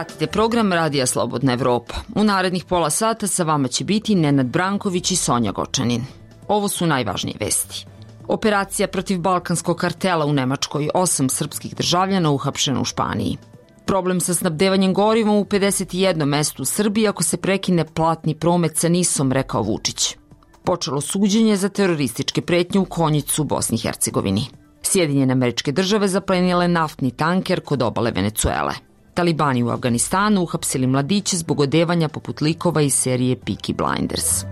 Pratite program Radija Slobodna Evropa. U narednih pola sata sa vama će biti Nenad Branković i Sonja Gočanin. Ovo su najvažnije vesti. Operacija protiv balkanskog kartela u Nemačkoj, 8 srpskih državljana uhapšeno u Španiji. Problem sa snabdevanjem gorivom u 51 mestu u Srbiji ako se prekine platni promet sa NIS-om, rekao Vučić. Počelo suđenje za terorističke pretnje u Konjicu u Bosni i Hercegovini. Sjedinjene Američke Države zaplenile naftni tanker kod obale Venecuele. Talibani u Afganistanu uhapsili mladiće zbog odevanja poput likova iz serije Peaky Blinders.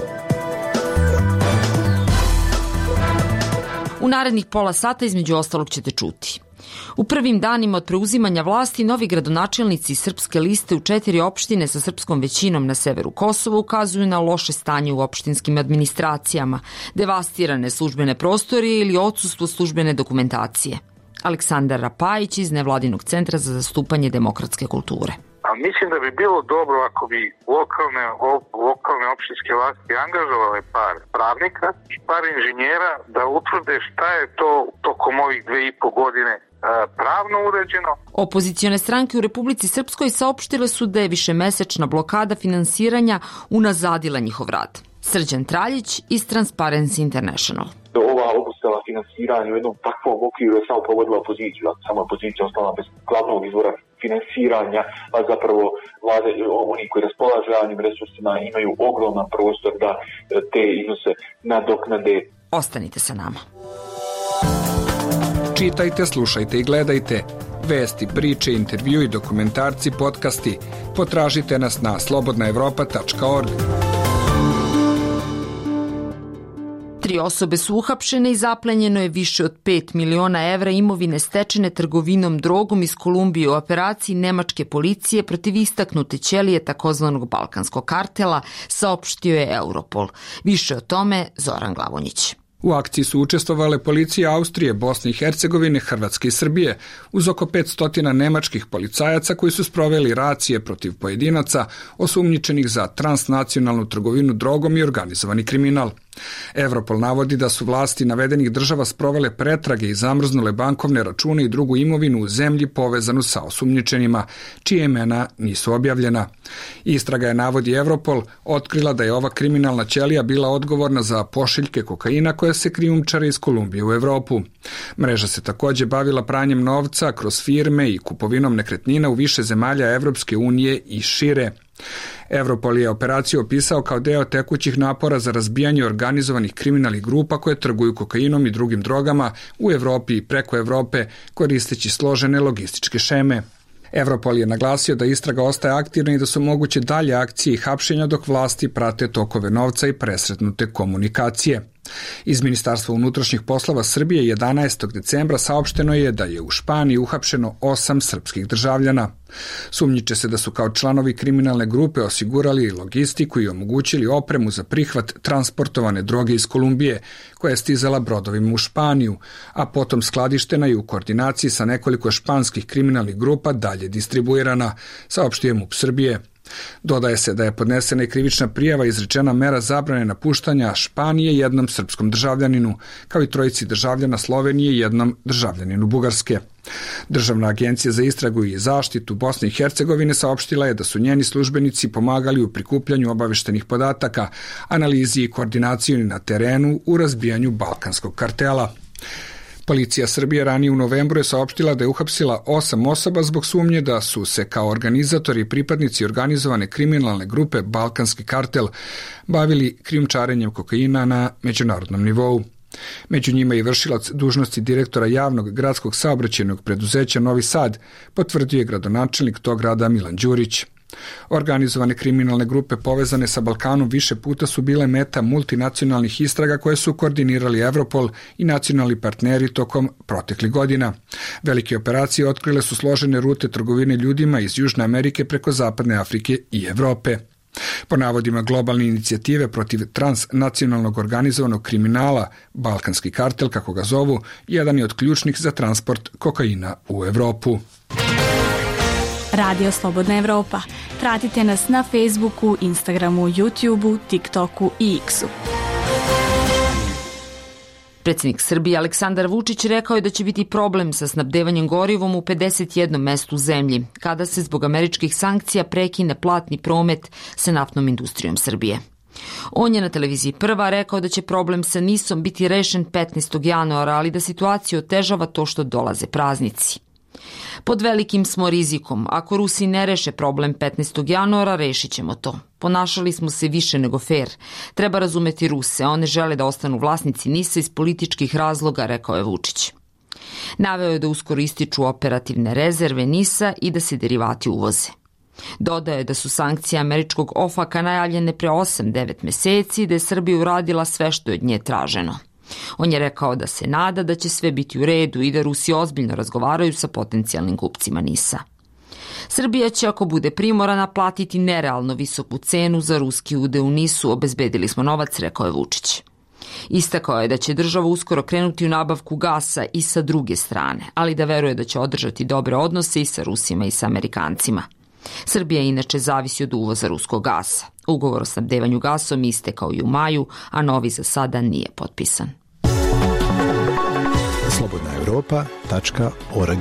U narednih pola sata između ostalog ćete čuti. U prvim danima od preuzimanja vlasti novi gradonačelnici Srpske liste u 4 opštine sa srpskom većinom na severu Kosova ukazuju na loše stanje u opštinskim administracijama, devastirane službene prostorije ili odsustvo službene dokumentacije. Aleksandar Rapajić iz Nevladinog centra za zastupanje demokratske kulture. Mislim da bi bilo dobro ako bi lokalne opštinske vlasti angažovale par pravnika i par inženjera da utvrde šta je to tokom ovih 2,5 godine pravno uređeno. Opozicione stranke u Republici Srpskoj saopštile su da je višemesečna blokada finansiranja unazadila njihov rad. Srđan Traljić iz Transparency International. Ova obustava finansiranja u jednom takvom okviru je samo pogodila opoziciju, a sama opozicija ostala bez glavnog izvora finansiranja, a zapravo vlade, oni koji raspolažu javnim resursima imaju ogroman prostor da te iznose nadoknade. Ostanite sa nama. Čitajte, slušajte i gledajte. Vesti, priče, intervju i dokumentarci, podcasti. Potražite nas na slobodnaevropa.org. 3 osobe su uhapšene i zaplenjeno je više od 5 miliona evra imovine stečene trgovinom drogom iz Kolumbije u operaciji nemačke policije protiv istaknute ćelije takozvanog balkanskog kartela, saopštio je Europol. Više o tome Zoran Glavonjić. U akciji su učestvovale policije Austrije, Bosne i Hercegovine, Hrvatske i Srbije, uz oko 500 nemačkih policajaca koji su sproveli racije protiv pojedinaca osumnjičenih za transnacionalnu trgovinu drogom i organizovani kriminal. Europol navodi da su vlasti navedenih država sprovele pretrage i zamrznule bankovne račune i drugu imovinu u zemlji povezanu sa osumnjičenima, čije imena nisu objavljena. Istraga je, navodi Europol, otkrila da je ova kriminalna ćelija bila odgovorna za pošiljke kokaina koje se krijumčare iz Kolumbije u Evropu. Mreža se također bavila pranjem novca kroz firme i kupovinom nekretnina u više zemalja Evropske unije i šire. Europol je operaciju opisao kao deo tekućih napora za razbijanje organizovanih kriminalnih grupa koje trguju kokainom i drugim drogama u Evropi i preko Evrope koristeći složene logističke šeme. Europol je naglasio da istraga ostaje aktivna i da su moguće dalje akcije i hapšenja dok vlasti prate tokove novca i presretnute komunikacije. Iz Ministarstva unutrašnjih poslova Srbije 11. decembra saopšteno je da je u Španiji uhapšeno 8 srpskih državljana. Sumnjiče se da su kao članovi kriminalne grupe osigurali logistiku i omogućili opremu za prihvat transportovane droge iz Kolumbije, koja je stizala brodovima u Španiju, a potom skladištena i u koordinaciji sa nekoliko španskih kriminalnih grupa dalje distribuirana, saopštio MUP Srbije. Dodaje se da je podnesena i krivična prijava izrečena mera zabrane napuštanja Španije jednom srpskom državljaninu, kao i 3 državljana Slovenije i jednom državljaninu Bugarske. Državna agencija za istragu i zaštitu Bosne i Hercegovine saopštila je da su njeni službenici pomagali u prikupljanju obaveštenih podataka, analizi i koordinaciji na terenu u razbijanju balkanskog kartela. Policija Srbije ranije u novembru je saopštila da je uhapsila 8 osoba zbog sumnje da su se kao organizatori i pripadnici organizovane kriminalne grupe Balkanski kartel bavili krijumčarenjem kokaina na međunarodnom nivou. Među njima je vršilac dužnosti direktora javnog gradskog saobraćajnog preduzeća Novi Sad, potvrdio je gradonačelnik tog grada Milan Đurić. Organizovane kriminalne grupe povezane sa Balkanom više puta su bile meta multinacionalnih istraga koje su koordinirali Europol i nacionalni partneri tokom proteklih godina. Velike operacije otkrile su složene rute trgovine ljudima iz Južne Amerike preko Zapadne Afrike i Evrope. Po navodima globalne inicijative protiv transnacionalnog organizovanog kriminala, Balkanski kartel, kako ga zovu, jedan je od ključnih za transport kokaina u Evropu. Radio Slobodna Evropa. Pratite nas na Facebooku, Instagramu, YouTubeu, TikToku i X-u. Predsjednik Srbije Aleksandar Vučić rekao je da će biti problem sa snabdevanjem gorivom u 51 mestu u zemlji, kada se zbog američkih sankcija prekine platni promet sa naftnom industrijom Srbije. On je na televiziji Prva rekao da će problem sa NIS-om biti rešen 15. januara, ali da situaciju otežava to što dolaze praznici. Pod velikim smo rizikom. Ako Rusi ne reše problem 15. januara, rešit ćemo to. Ponašali smo se više nego fair. Treba razumeti Ruse. One žele da ostanu vlasnici NIS-a iz političkih razloga, rekao je Vučić. Naveo je da uskoro ističu operativne rezerve NIS-a i da se derivati uvoze. Dodao je da su sankcije američkog OFAC-a najavljene pre 8-9 meseci i da je Srbija uradila sve što je od nje traženo. On je rekao da se nada da će sve biti u redu i da Rusi ozbiljno razgovaraju sa potencijalnim kupcima NIS-a. Srbija će, ako bude primorana, platiti nerealno visoku cenu za ruski udeo u NIS-u, obezbedili smo novac, rekao je Vučić. Istakao je da će država uskoro krenuti u nabavku gasa i sa druge strane, ali da veruje da će održati dobre odnose i sa Rusima i sa Amerikancima. Srbija inače zavisi od uvoza ruskog gasa. Ugovor o snabdevanju gasom istekao i u maju, a novi za sada nije potpisan. slobodnaevropa.org.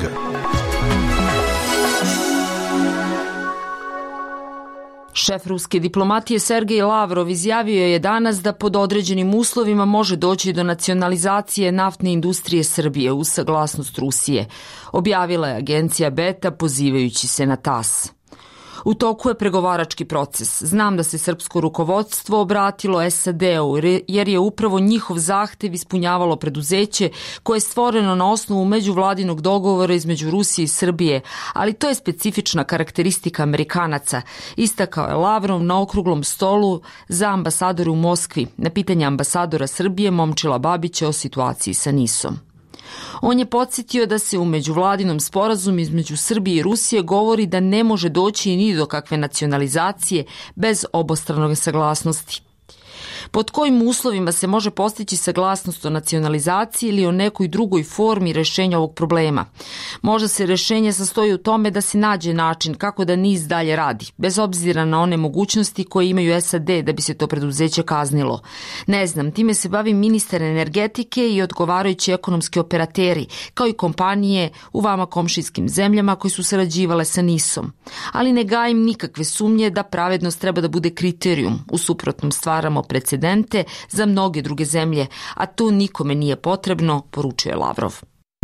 Šef ruske diplomatije Sergej Lavrov izjavio je danas da pod određenim uslovima može doći do nacionalizacije naftne industrije Srbije uz saglasnost Rusije, objavila je agencija Beta pozivajući se na TASS. U toku je pregovarački proces. Znam da se srpsko rukovodstvo obratilo SAD-u jer je upravo njihov zahtev ispunjavalo preduzeće koje je stvoreno na osnovu međuvladinog dogovora između Rusije i Srbije, ali to je specifična karakteristika Amerikanaca, istakao je Lavrov na okruglom stolu za ambasadore u Moskvi na pitanje ambasadora Srbije Momčila Babića o situaciji sa NIS-om. On je podsjetio da se u međuvladinom sporazumu između Srbije i Rusije govori da ne može doći ni do kakve nacionalizacije bez obostrane saglasnosti. Pod kojim uslovima se može postići saglasnost o nacionalizaciji ili o nekoj drugoj formi rešenja ovog problema? Možda se rešenje sastoji u tome da se nađe način kako da NIS dalje radi, bez obzira na one mogućnosti koje imaju SAD da bi se to preduzeće kaznilo. Ne znam, time se bavi ministar energetike i odgovarajući ekonomski operateri, kao i kompanije u vama komšijskim zemljama koji su sarađivale sa NIS-om. Ali ne gajim nikakve sumnje da pravednost treba da bude kriterijum, u suprotnom stvaramo precedente za mnoge druge zemlje, a to nikome nije potrebno, poručuje Lavrov.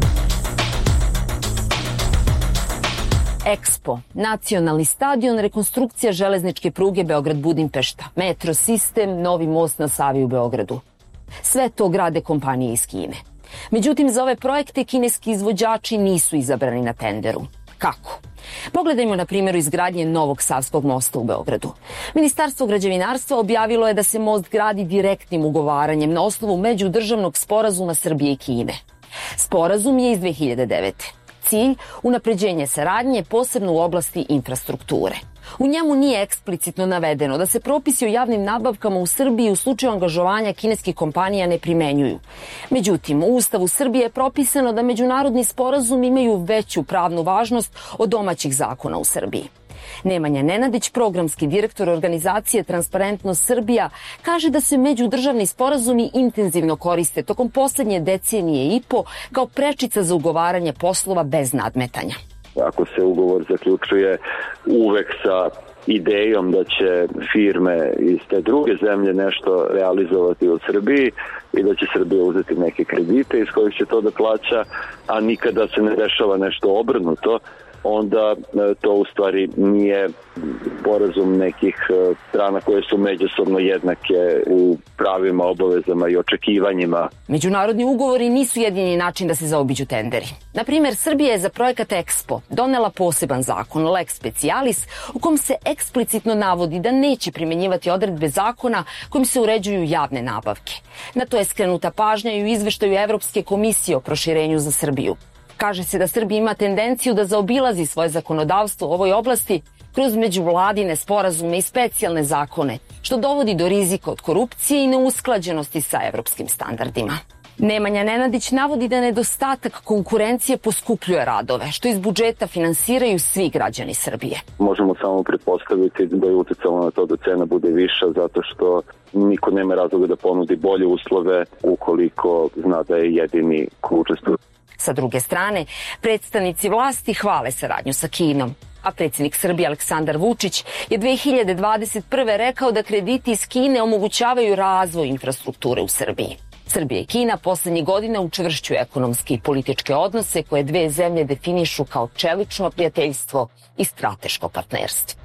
EXPO, nacionalni stadion, rekonstrukcija železničke pruge Beograd-Budimpešta, metro sistem, novi most na Savi u Beogradu. Sve to grade kompanije iz Kine. Međutim, za ove projekte kineski izvođači nisu izabrani na tenderu. Kako? Pogledajmo na primjeru izgradnje novog Savskog mosta u Beogradu. Ministarstvo građevinarstva objavilo je da se most gradi direktnim ugovaranjem na osnovu međudržavnog sporazuma Srbije i Kine. Sporazum je iz 2009. Cilj – unapređenje saradnje, posebno u oblasti infrastrukture. U njemu nije eksplicitno navedeno da se propisi o javnim nabavkama u Srbiji u slučaju angažovanja kineskih kompanija ne primenjuju. Međutim, u Ustavu Srbije je propisano da međunarodni sporazumi imaju veću pravnu važnost od domaćih zakona u Srbiji. Nemanja Nenadić, programski direktor organizacije Transparentnost Srbija, kaže da se međudržavni sporazumi intenzivno koriste tokom poslednje decenije i po kao prečica za ugovaranje poslova bez nadmetanja. Ako se ugovor zaključuje uvek sa idejom da će firme iz te druge zemlje nešto realizovati u Srbiji i da će Srbija uzeti neke kredite iz kojih će to da plaća, a nikada se ne dešava nešto obrnuto, onda to u stvari nije sporazum nekih strana koje su međusobno jednake u pravima, obavezama i očekivanjima. Međunarodni ugovori nisu jedini način da se zaobiđu tenderi. Na primjer, Srbija je za projekat EXPO donela poseban zakon, Lex Specialis, u kom se eksplicitno navodi da neće primenjivati odredbe zakona kojim se uređuju javne nabavke. Na to je skrenuta pažnja i u izveštaju Evropske komisije o proširenju za Srbiju. Kaže se da Srbija ima tendenciju da zaobilazi svoje zakonodavstvo u ovoj oblasti kroz međuvladine sporazume i specijalne zakone, što dovodi do rizika od korupcije i neusklađenosti sa evropskim standardima. Nemanja Nenadić navodi da nedostatak konkurencije poskupljuje radove, što iz budžeta finansiraju svi građani Srbije. Možemo samo pretpostaviti da je uticalo na to da cena bude viša, zato što niko nema razloga da ponudi bolje uslove ukoliko zna da je jedini ko učestvuje. Sa druge strane, predstavnici vlasti hvale saradnju sa Kinom. A predsjednik Srbije Aleksandar Vučić je 2021. rekao da krediti iz Kine omogućavaju razvoj infrastrukture u Srbiji. Srbija i Kina poslednjih godina učvršćuju ekonomske i političke odnose koje dve zemlje definišu kao čelično prijateljstvo i strateško partnerstvo.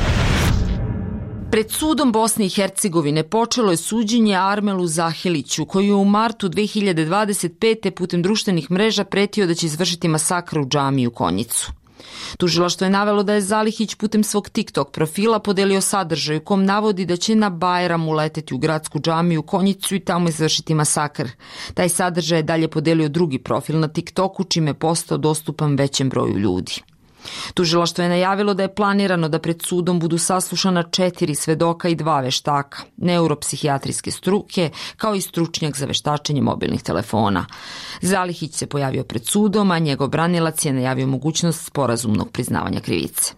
Pred sudom Bosne i Hercegovine počelo je suđenje Armelu Zaheliću, koji je u martu 2025. putem društvenih mreža pretio da će izvršiti masakr u džamiji u Konjicu. Tužilaštvo je navelo da je Zalihić putem svog TikTok profila podelio sadržaj u kom navodi da će na Bajram uleteti u gradsku džamiju u Konjicu i tamo izvršiti masakr. Taj sadržaj je dalje podelio drugi profil na TikToku, čime je postao dostupan većem broju ljudi. Tužilaštvo je najavilo da je planirano da pred sudom budu saslušana 4 svedoka i 2 veštaka, neuropsihijatrijske struke, kao i stručnjak za veštačenje mobilnih telefona. Zalihić se pojavio pred sudom, a njegov branilac je najavio mogućnost sporazumnog priznavanja krivice.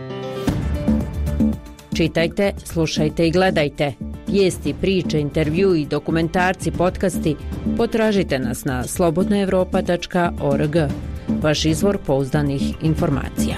Čitajte, slušajte i gledajte. Vijesti, priče, intervju i dokumentarci, podcasti potražite nas na slobodnaevropa.org. Vaš izvor pouzdanih informacija.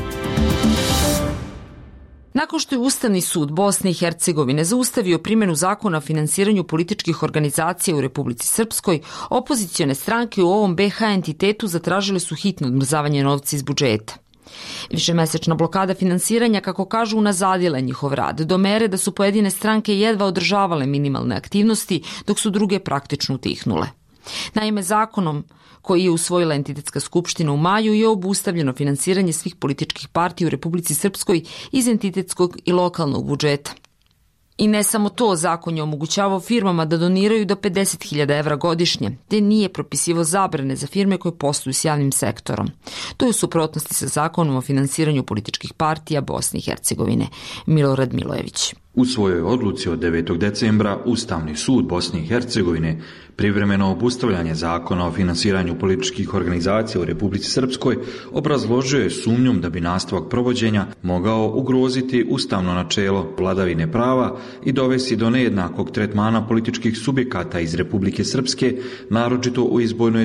Nakon što je Ustavni sud Bosne i Hercegovine zaustavio primjenu zakona o finansiranju političkih organizacija u Republici Srpskoj, opozicione stranke u ovom BiH entitetu zatražile su hitno odmrzavanje novca iz budžeta. Višemesečna blokada finansiranja, kako kažu, unazadila njihov rad, do mere da su pojedine stranke jedva održavale minimalne aktivnosti, dok su druge praktično utihnule. Naime, zakonom koji je usvojila entitetska skupština u maju je obustavljeno finansiranje svih političkih partija u Republici Srpskoj iz entitetskog i lokalnog budžeta. I ne samo to, zakon je omogućavao firmama da doniraju do 50.000 evra godišnje, te nije propisivao zabrane za firme koje posluju s javnim sektorom. To je u suprotnosti sa zakonom o finansiranju političkih partija Bosne i Hercegovine. Milorad Milojević. U svojoj odluci od 9. decembra Ustavni sud Bosne i Hercegovine privremeno obustavljanje zakona o finansiranju političkih organizacija u Republici Srpskoj obrazložio je sumnjom da bi nastavak provođenja mogao ugroziti ustavno načelo vladavine prava i dovesti do nejednakog tretmana političkih subjekata iz Republike Srpske, naročito u izbornoj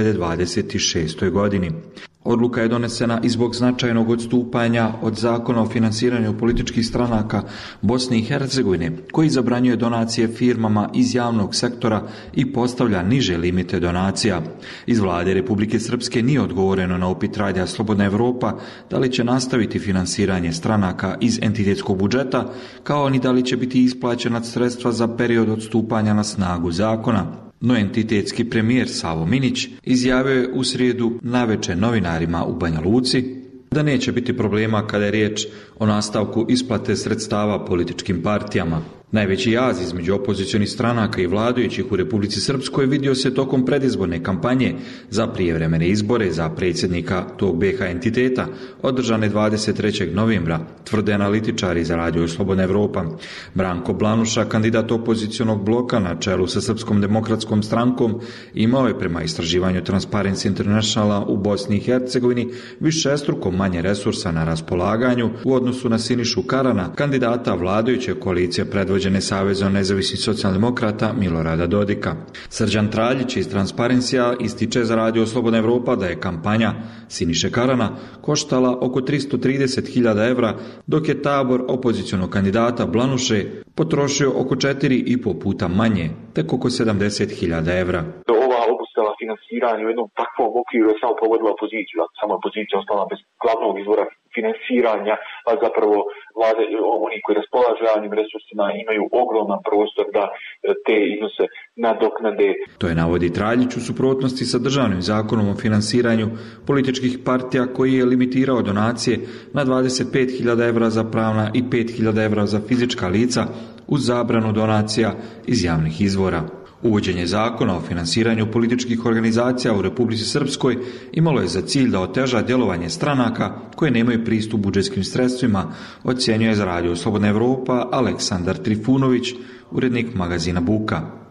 2026. godini. Odluka je donesena i zbog značajnog odstupanja od zakona o finansiranju političkih stranaka Bosne i Hercegovine, koji zabranjuje donacije firmama iz javnog sektora i postavlja niže limite donacija. Iz vlade Republike Srpske nije odgovoreno na upit Radija Slobodna Evropa da li će nastaviti finansiranje stranaka iz entitetskog budžeta, kao ni da li će biti isplaćena sredstva za period odstupanja na snagu zakona. No entitetski premijer Savo Minić izjavio je u srijedu navečer novinarima u Banja Luci da neće biti problema kada je riječ o nastavku isplate sredstava političkim partijama. Najveći jaz između opozicionih stranaka i vladajućih u Republici Srpskoj vidio se tokom predizborne kampanje za prijevremene izbore za predsjednika tog BiH entiteta održane 23. novembra, tvrde analitičari za Radio Slobodna Evropa. Branko Blanuša, kandidat opozicionog bloka na čelu sa Srpskom demokratskom strankom, imao je prema istraživanju Transparency Internationala u Bosni i Hercegovini višestruko manje resursa na raspolaganju u odnosu na Sinišu Karana, kandidata vladajuće koalicije predvođene Savezom nezavisnih socijaldemokrata Milorada Dodika. Srđan Traljić iz Transparencija ističe za Radio Slobodna Evropa da je kampanja Siniše Karana koštala oko 330.000 evra, dok je tabor opozicionog kandidata Blanuše potrošio oko 4,5 puta manje, tek oko 70.000 evra. Obustava finansiranja u jednom takvom okviru je samo pogodila opoziciju, a sama opozicija ostala bez glavnog izvora finansiranja, a zapravo vlade, oni koji raspolažu javnim resursima imaju ogroman prostor da te iznose nadoknade. To je, navodi Traljić, u suprotnosti sa državnim zakonom o finansiranju političkih partija koji je limitirao donacije na 25.000 evra za pravna i 5.000 evra za fizička lica uz zabranu donacija iz javnih izvora. Uvođenje zakona o finansiranju političkih organizacija u Republici Srpskoj imalo je za cilj da oteža djelovanje stranaka koje nemaju pristup budžetskim sredstvima, ocjenjuje za Radio Slobodna Evropa Aleksandar Trifunović, urednik magazina Buka.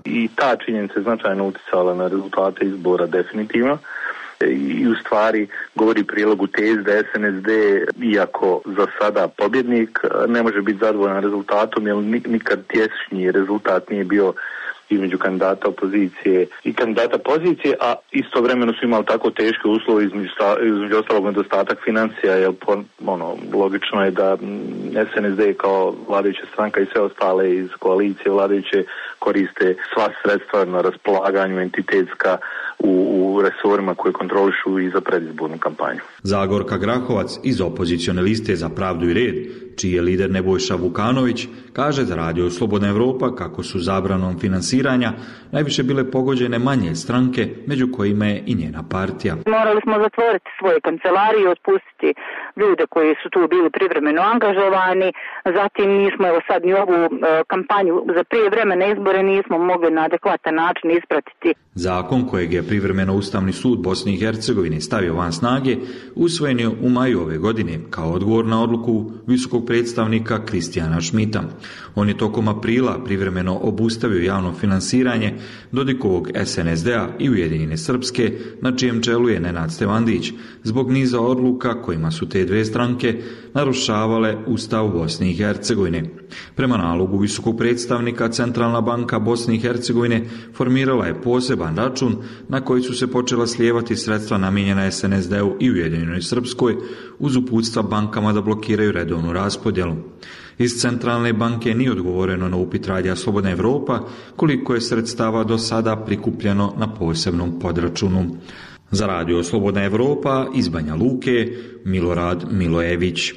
i ta činjenica je značajno uticala na rezultate izbora definitivno. I u stvari govori prilog u tezi da SNSD, iako za sada pobjednik, ne može biti zadovoljan rezultatom, jer nikad tješnji rezultat nije bio između kandidata opozicije i kandidata pozicije, a istovremeno su imali tako teške uslove, između ostalog nedostatak financija, jer logično je da SNSD kao vladajuća stranka i sve ostale iz koalicije vladajuće koriste sva sredstva na raspolaganju entitetska u resorima koje kontrolišu i za predizbornu kampanju. Zagorka Grahovac iz opozicione liste Za pravdu i red, čiji je lider Nebojša Vukanović, kaže za Radio Slobodna Evropa kako su zabranom finansiranja najviše bile pogođene manje stranke, među kojima je i njena partija. Morali smo zatvoriti svoje kancelarije, otpustiti ljude koji su tu bili privremeno angažovani, zatim nismo sad ni ovu kampanju za prijevremene izbore nismo mogli na adekvatan način ispratiti. Zakon kojeg je privremeno Ustavni sud Bosne i Hercegovine stavio van snage, usvojen je u maju ove godine kao odgovor na odluku visokog predstavnika Kristijana Šmita. On je tokom aprila privremeno obustavio javno finansiranje Dodikovog SNSD-a i Ujedinjene Srpske, na čijem čelu je Nenad Stevandić, zbog niza odluka kojima su te dve stranke narušavale Ustav Bosne i Hercegovine. Prema nalogu visokog predstavnika Centralna banka Bosne i Hercegovine formirala je poseban račun na koji su se počela slijevati sredstva namijenjena SNSD-u i Ujedinjenoj Srpskoj uz uputstva bankama da blokiraju redovnu raspodjelu. Iz Centralne banke nije odgovoreno na upit Radija Slobodna Evropa koliko je sredstava do sada prikupljeno na posebnom podračunu. Za Radio Slobodna Evropa iz Banja Luke, Milorad Milojević.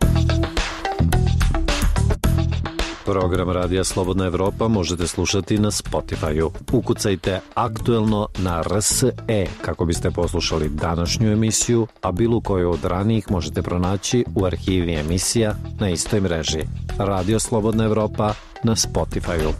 Program Radija Slobodna Evropa možete slušati na Spotify-u. Ukucajte aktuelno na RSE kako biste poslušali današnju emisiju, a bilo koju od ranijih možete pronaći u arhivi emisija na istoj mreži. Radio Slobodna Evropa na Spotify-u.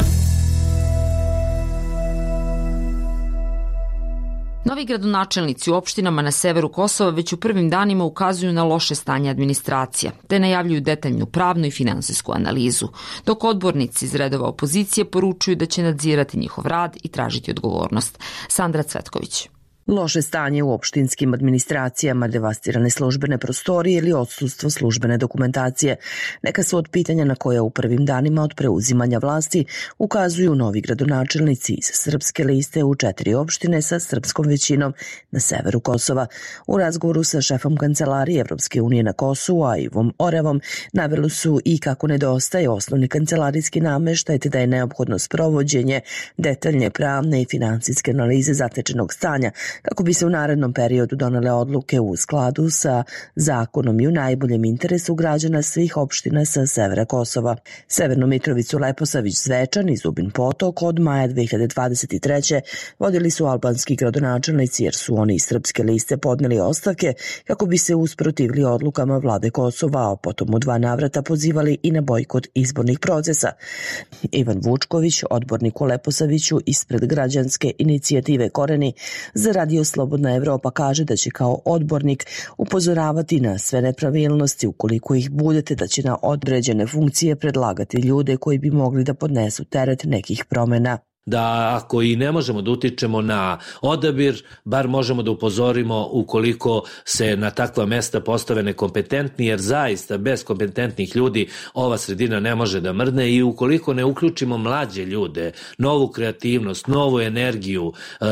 Novi gradonačelnici u opštinama na severu Kosova već u prvim danima ukazuju na loše stanje administracija, te najavljuju detaljnu pravnu i finansijsku analizu, dok odbornici iz redova opozicije poručuju da će nadzirati njihov rad i tražiti odgovornost. Sandra Cvetković. Loše stanje u opštinskim administracijama, devastirane službene prostorije ili odsustvo službene dokumentacije. Neka su od pitanja na koja u prvim danima od preuzimanja vlasti ukazuju novi gradonačelnici iz srpske liste u 4 opštine sa srpskom većinom na severu Kosova. U razgovoru sa šefom kancelarije Evropske unije na Kosovu, a Ivom Orevom, naveli su i kako nedostaje osnovni kancelarijski nameštaj te da je neophodno sprovođenje detaljne pravne i finansijske analize zatečenog stanja kako bi se u narednom periodu donele odluke u skladu sa zakonom i u najboljem interesu građana svih opština sa severa Kosova. Severnu Mitrovicu, Leposavić, Zvečan i Zubin Potok od maja 2023. vodili su albanski gradonačelnici jer su oni iz srpske liste podneli ostavke kako bi se usprotivili odlukama vlade Kosova, a potom u 2 navrata pozivali i na bojkot izbornih procesa. Ivan Vučković, odbornik u Leposaviću ispred građanske inicijative Koreni, za Radio Slobodna Evropa kaže da će kao odbornik upozoravati na sve nepravilnosti ukoliko ih budete, da će na određene funkcije predlagati ljude koji bi mogli da podnesu teret nekih promjena. Da ako i ne možemo da utičemo na odabir, bar možemo da upozorimo ukoliko se na takva mesta postave nekompetentni, jer zaista bez kompetentnih ljudi ova sredina ne može da mrdne i ukoliko ne uključimo mlađe ljude, novu kreativnost, novu energiju,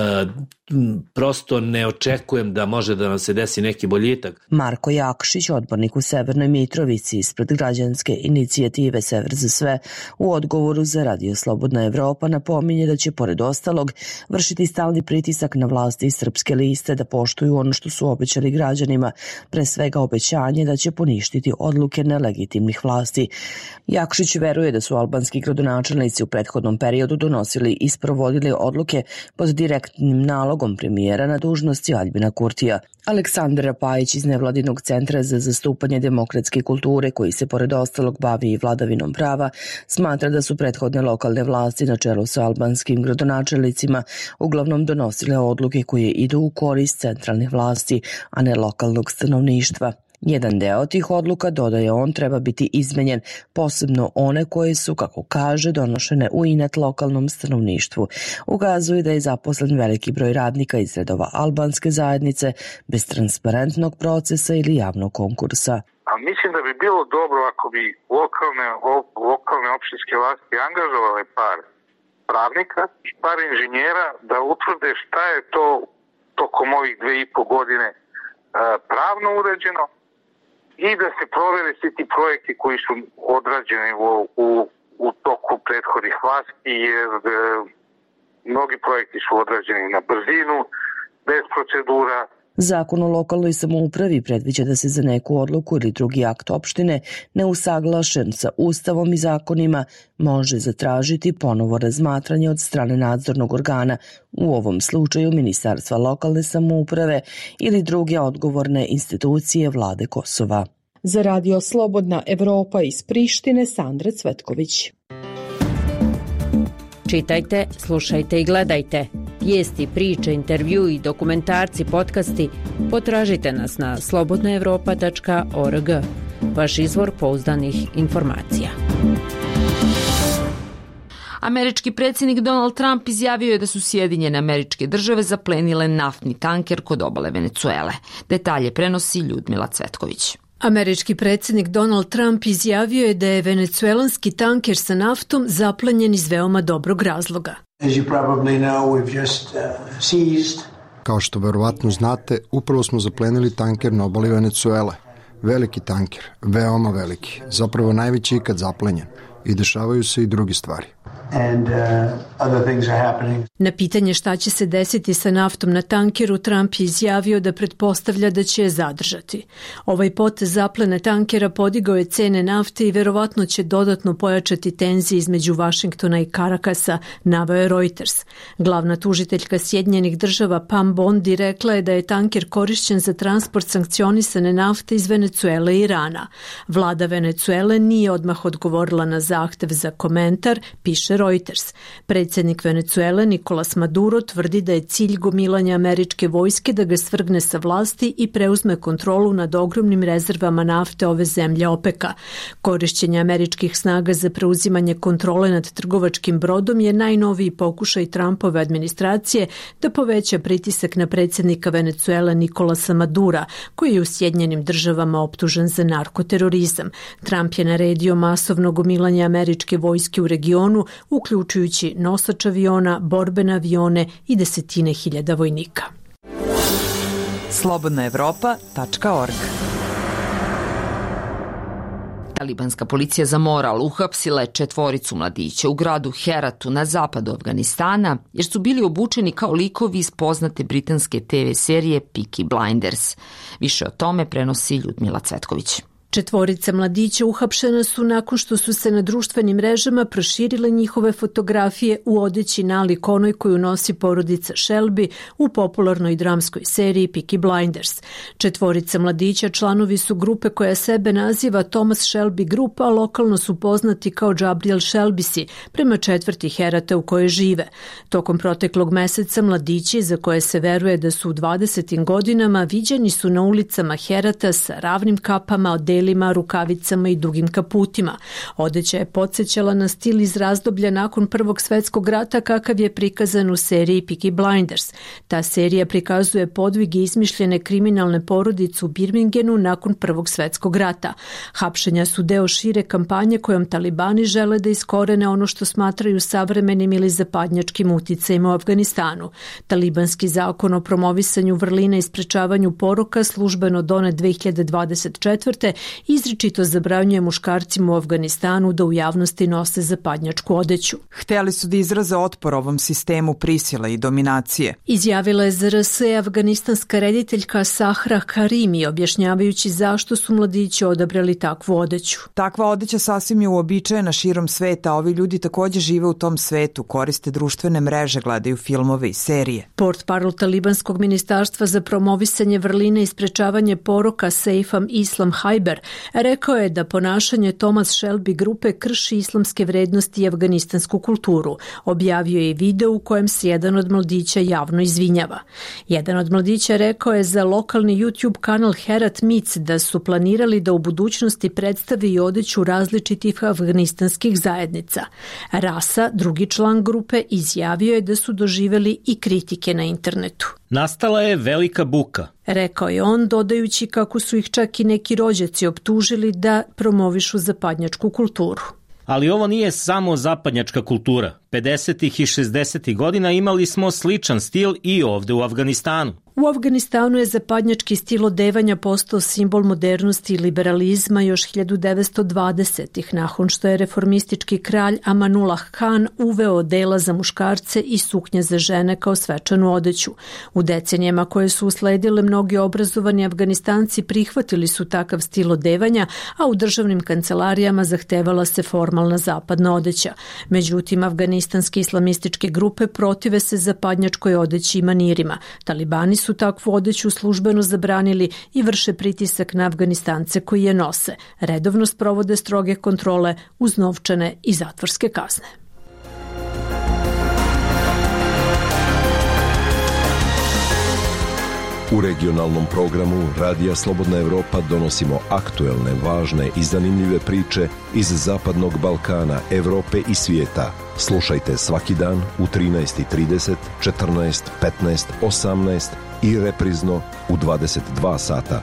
prosto ne očekujem da može da nam se desi neki boljitak. Marko Jakšić, odbornik u Severnoj Mitrovici ispred građanske inicijative Sever za sve, u odgovoru za Radio Slobodna Evropa napominje da će pored ostalog vršiti stalni pritisak na vlasti iz srpske liste da poštuju ono što su obećali građanima, pre svega obećanje da će poništiti odluke nelegitimnih vlasti. Jakšić veruje da su albanski gradonačelnici u prethodnom periodu donosili i sprovodili odluke pod direktnim nalogom premijera na dužnosti Aljbina Kurtija. Aleksandar Rapajić iz Nevladinog centra za zastupanje demokratske kulture, koji se pored ostalog bavi i vladavinom prava, smatra da su prethodne lokalne vlasti na čelu sa albanskim gradonačelnicima uglavnom donosile odluke koje idu u korist centralnih vlasti, a ne lokalnog stanovništva. Jedan deo tih odluka, dodaje on, treba biti izmenjen, posebno one koje su, kako kaže, donošene u inat lokalnom stanovništvu. Ukazuje da je zaposlen veliki broj radnika iz redova albanske zajednice bez transparentnog procesa ili javnog konkursa. A mislim da bi bilo dobro ako bi lokalne opštinske vlasti angažovale par pravnika i par inženjera da utvrde šta je to tokom ovih 2,5 godine pravno uređeno i da se provere svi ti projekti koji su odrađeni u toku prethodnih vlasti, jer mnogi projekti su odrađeni na brzinu, bez procedura. Zakon o lokalnoj samoupravi predviđa da se za neku odluku ili drugi akt opštine neusaglašen sa Ustavom i zakonima može zatražiti ponovo razmatranje od strane nadzornog organa, u ovom slučaju Ministarstva lokalne samouprave ili druge odgovorne institucije vlade Kosova. Za Radio Slobodna Evropa iz Prištine, Sandra Cvetković. Čitajte, slušajte i gledajte. Vijesti, priče, intervju i dokumentarci, podcasti potražite nas na slobodnaevropa.org. Vaš izvor pouzdanih informacija. Američki predsjednik Donald Trump izjavio je da su Sjedinjene Američke Države zaplenile naftni tanker kod obale Venecuele. Detalje prenosi Ljudmila Cvetković. Američki predsjednik Donald Trump izjavio je da je venecuelanski tanker sa naftom zaplenjen iz veoma dobrog razloga. Kao što verovatno znate, upravo smo zaplenili tanker na obali Venecuele. Veliki tanker, veoma veliki, zapravo najveći ikad zaplenjen. I dešavaju se i druge stvari. Na pitanje šta će se desiti sa naftom na tankeru, Trump je izjavio da pretpostavlja da će je zadržati. Ovaj potez zaplene tankera podigao je cene nafte i verovatno će dodatno pojačati tenzije između Vašingtona i Karakasa, naveo je Reuters. Glavna tužiteljka Sjedinjenih Država Pam Bondi rekla je da je tanker korišćen za transport sankcionisane nafte iz Venecuele i Irana. Vlada Venecuele nije odmah odgovorila na zahtev za komentar, piše Reuters. Predsjednik Venecuele Nicolas Maduro tvrdi da je cilj gomilanja američke vojske da ga svrgne sa vlasti i preuzme kontrolu nad ogromnim rezervama nafte ove zemlje OPEC-a. Korišćenje američkih snaga za preuzimanje kontrole nad trgovačkim brodom je najnoviji pokušaj Trumpove administracije da poveća pritisak na predsjednika Venecuele Nicolasa Madura, koji je u Sjedinjenim Državama optužen za narkoterorizam. Trump je naredio masovno gomilanje američke vojske u regionu, uključujući nosač aviona, borbene avione i desetine hiljada vojnika. slobodnaevropa.org. Talibanska policija za moral uhapsila je 4 mladića u gradu Heratu na zapadu Afganistana jer su bili obučeni kao likovi iz poznate britanske TV serije Peaky Blinders. Više o tome prenosi Ljudmila Cvetković. 4 mladića uhapšena su nakon što su se na društvenim mrežama proširile njihove fotografije u odeći nalik onoj koju nosi porodica Shelby u popularnoj dramskoj seriji Peaky Blinders. 4 mladića članovi su grupe koja sebe naziva Thomas Shelby Group, a lokalno su poznati kao Gabriel Shelbysi, prema četvrti Herata u kojoj žive. Tokom proteklog meseca mladići, za koje se veruje da su u 20. godinama, viđeni su na ulicama Herata sa ravnim kapama, odelima, rukavicama i dugim kaputima. Odeća je podsjećala na stil iz razdoblja nakon Prvog svjetskog rata kakav je prikazan u seriji Peaky Blinders. Ta serija prikazuje podvige izmišljene kriminalne porodice u Birmingenu nakon Prvog svjetskog rata. Hapšenja su deo šire kampanje kojom talibani žele da iskorene ono što smatraju savremenim ili zapadnjačkim uticajima u Afganistanu. Talibanski zakon o promovisanju vrlina i sprečavanju poroka, službeno donet 2024. izričito zabranjuje muškarcima u Afganistanu da u javnosti nose zapadnjačku odeću. Hteli su da izraze otpor ovom sistemu prisile i dominacije. Izjavila je ZRS afganistanska rediteljka Sahra Karimi, objašnjavajući zašto su mladići odabrali takvu odeću. Takva odeća sasvim je uobičajena širom sveta, a ovi ljudi također žive u tom svetu, koriste društvene mreže, gledaju filmove i serije. Portparol talibanskog ministarstva za promovisanje vrline i sprečavanje poroka Seifam Islam Hajber Rekao je da ponašanje Thomas Shelby grupe krši islamske vrednosti i afganistansku kulturu. Objavio je video u kojem se jedan od mladića javno izvinjava. Jedan od mladića rekao je za lokalni YouTube kanal Herat Meets da su planirali da u budućnosti predstave i odeću različitih afganistanskih zajednica. Rasa, drugi član grupe, izjavio je da su doživeli i kritike na internetu. Nastala je velika buka. Rekao je on, dodajući kako su ih čak i neki rođaci optužili da promovišu zapadnjačku kulturu. Ali ovo nije samo zapadnjačka kultura. 50. i 60. godina imali smo sličan stil i ovde u Afganistanu. U Afganistanu je zapadnjački stil odevanja postao simbol modernosti i liberalizma još 1920-ih, nakon što je reformistički kralj Amanullah Khan uveo odela za muškarce i suknje za žene kao svečanu odeću. U decenijama koje su usledile, mnogi obrazovani Afganistanci prihvatili su takav stil odevanja, a u državnim kancelarijama zahtevala se formalna zapadna odeća. Međutim, afganistanske islamističke grupe protive se zapadnjačkoj odeći i manirima. Talibani su takvu odeću službeno zabranili i vrše pritisak na Afganistance koji je nose. Redovno sprovode stroge kontrole uz novčane i zatvorske kazne. U regionalnom programu Radija Slobodna Evropa donosimo aktuelne, važne i zanimljive priče iz Zapadnog Balkana, Evrope i svijeta. Slušajte svaki dan u 13:30, 14, 15, 18 i reprizno u 22 sata.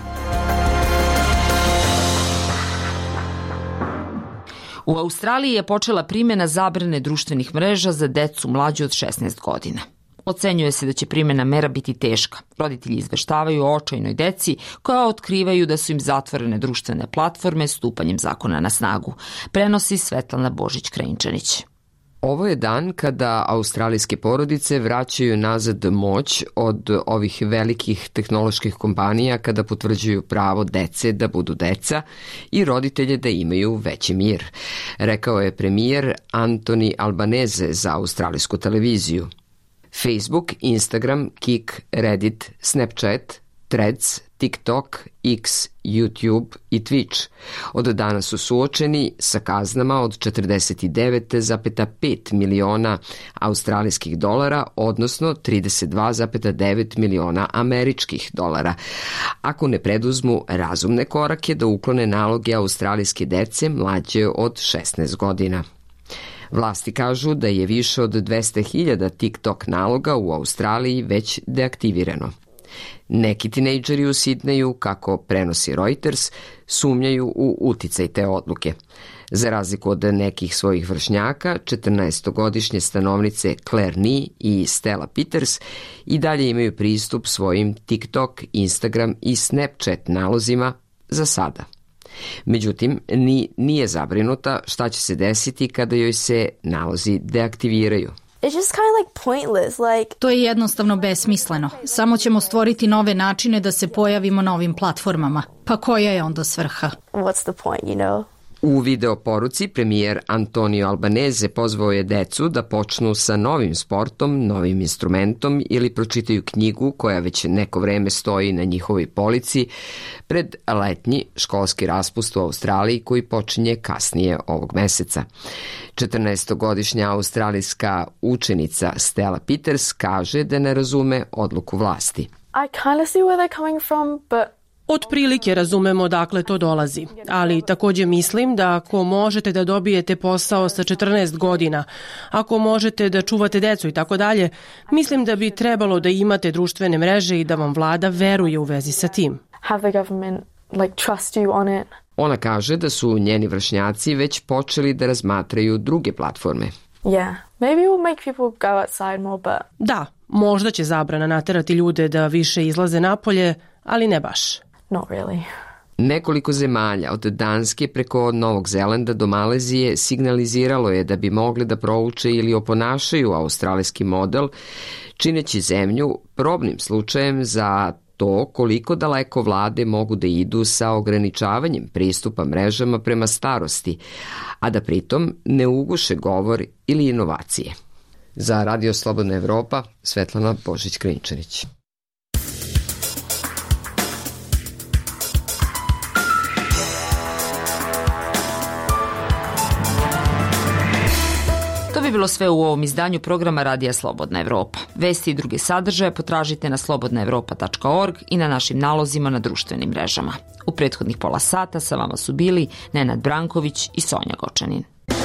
U Australiji je počela primjena zabrane društvenih mreža za decu mlađu od 16 godina. Ocenjuje se da će primjena mera biti teška. Roditelji izveštavaju o očajnoj deci koja otkrivaju da su im zatvorene društvene platforme stupanjem zakona na snagu. Prenosi Svetlana Božić-Krajinčanić. Ovo je dan kada australijske porodice vraćaju nazad moć od ovih velikih tehnoloških kompanija kada potvrđuju pravo dece da budu deca i roditelje da imaju veći mir, rekao je premijer Anthony Albanese za australijsku televiziju. Facebook, Instagram, Kik, Reddit, Snapchat, Threads, TikTok, X, YouTube i Twitch od dana su suočeni sa kaznama od 49,5 miliona australijskih dolara, odnosno 32,9 miliona američkih dolara, ako ne preduzmu razumne korake da uklone naloge australijske dece mlađe od 16 godina. Vlasti kažu da je više od 200.000 TikTok naloga u Australiji već deaktivirano. Neki tinejdžeri u Sidneju, kako prenosi Reuters, sumnjaju u uticaj te odluke. Za razliku od nekih svojih vršnjaka, 14-godišnje stanovnice Claire Nee i Stella Peters i dalje imaju pristup svojim TikTok, Instagram i Snapchat nalozima za sada. Međutim, nije zabrinuta šta će se desiti kada joj se nalozi deaktiviraju. To je jednostavno besmisleno. Samo ćemo stvoriti nove načine da se pojavimo na ovim platformama. Pa koja je onda svrha? U video poruci premijer Antonio Albanese pozvao je decu da počnu sa novim sportom, novim instrumentom ili pročitaju knjigu koja već neko vreme stoji na njihovoj polici pred letnji školski raspust u Australiji koji počinje kasnije ovog meseca. 14-godišnja australijska učenica Stella Peters kaže da ne razume odluku vlasti. Otprilike razumemo odakle to dolazi, ali takođe mislim da ako možete da dobijete posao sa 14 godina, ako možete da čuvate decu i tako dalje, mislim da bi trebalo da imate društvene mreže i da vam vlada veruje u vezi sa tim. Ona kaže da su njeni vršnjaci već počeli da razmatraju druge platforme. Da, možda će zabrana naterati ljude da više izlaze napolje, ali ne baš. Nekoliko zemalja od Danske preko Novog Zelanda do Malezije signaliziralo je da bi mogli da prouče ili oponašaju australijski model, čineći zemlju probnim slučajem za to koliko daleko vlade mogu da idu sa ograničavanjem pristupa mrežama prema starosti, a da pritom ne uguše govor ili inovacije. Za Radio Slobodna Evropa, Svetlana Božić-Krajinčanić. je bilo sve u ovom izdanju programa Radija Slobodna Evropa. Vesti i druge sadržaje potražite na slobodnaevropa.org i na našim nalozima na društvenim mrežama. U prethodnih pola sata sa vama su bili Nenad Branković i Sonja Gočanin.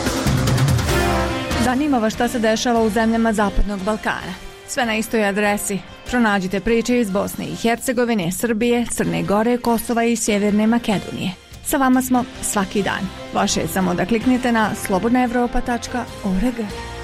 Zanima vas šta se dešava u zemljama Zapadnog Balkana. Sve na istoj adresi. Pronađite priče iz Bosne i Hercegovine, Srbije, Crne Gore, Kosova i Sjeverne Makedonije. Sa vama smo svaki dan. Vaše je samo da kliknete na slobodnaevropa.org.